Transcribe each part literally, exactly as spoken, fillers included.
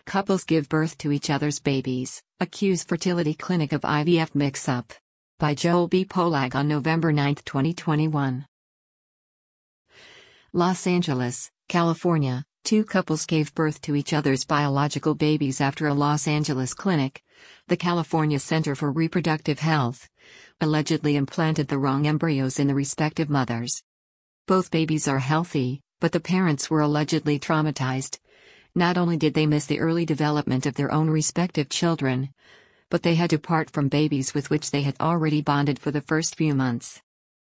Couples give birth to each other's babies, accuse fertility clinic of I V F mix-up. By Joel B. Polak on November ninth, twenty twenty-one. Los Angeles, California, two couples gave birth to each other's biological babies after a Los Angeles clinic, the California Center for Reproductive Health, allegedly implanted the wrong embryos in the respective mothers. Both babies are healthy, but the parents were allegedly traumatized. Not only did they miss the early development of their own respective children, but they had to part from babies with which they had already bonded for the first few months.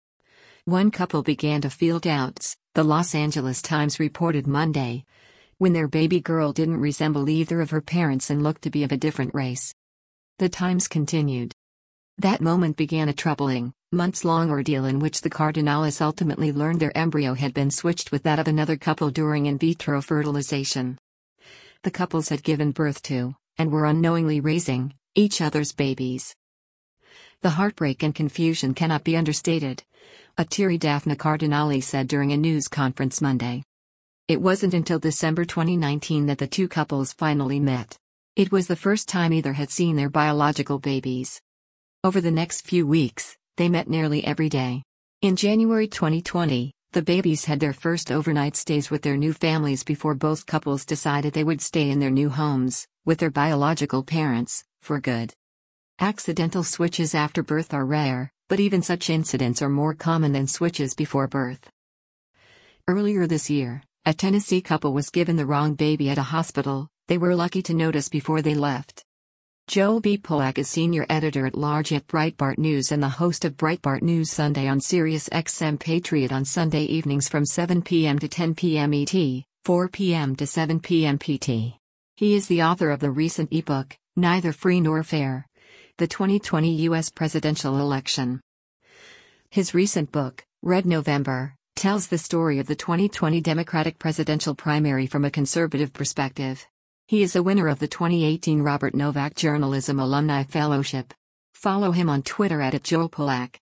One couple began to feel doubts, the Los Angeles Times reported Monday, when their baby girl didn't resemble either of her parents and looked to be of a different race. The Times continued. That moment began a troubling, months-long ordeal in which the Cardinales ultimately learned their embryo had been switched with that of another couple during in vitro fertilization. The couples had given birth to, and were unknowingly raising, each other's babies. The heartbreak and confusion cannot be understated, Atiri Daphne Cardinale said during a news conference Monday. It wasn't until December twenty nineteen that the two couples finally met. It was the first time either had seen their biological babies. Over the next few weeks, they met nearly every day. In January twenty twenty, the babies had their first overnight stays with their new families before both couples decided they would stay in their new homes, with their biological parents, for good. Accidental switches after birth are rare, but even such incidents are more common than switches before birth. Earlier this year, a Tennessee couple was given the wrong baby at a hospital they were lucky to notice before they left. Joel B. Polak is senior editor-at-large at Breitbart News and the host of Breitbart News Sunday on Sirius X M Patriot on Sunday evenings from seven p m to ten p m E T, four p m to seven p m P T. He is the author of the recent ebook, Neither Free Nor Fair: The twenty twenty U S Presidential Election. His recent book, Red November, tells the story of the twenty twenty Democratic presidential primary from a conservative perspective. He is a winner of the twenty eighteen Robert Novak Journalism Alumni Fellowship. Follow him on Twitter at Joel Polak.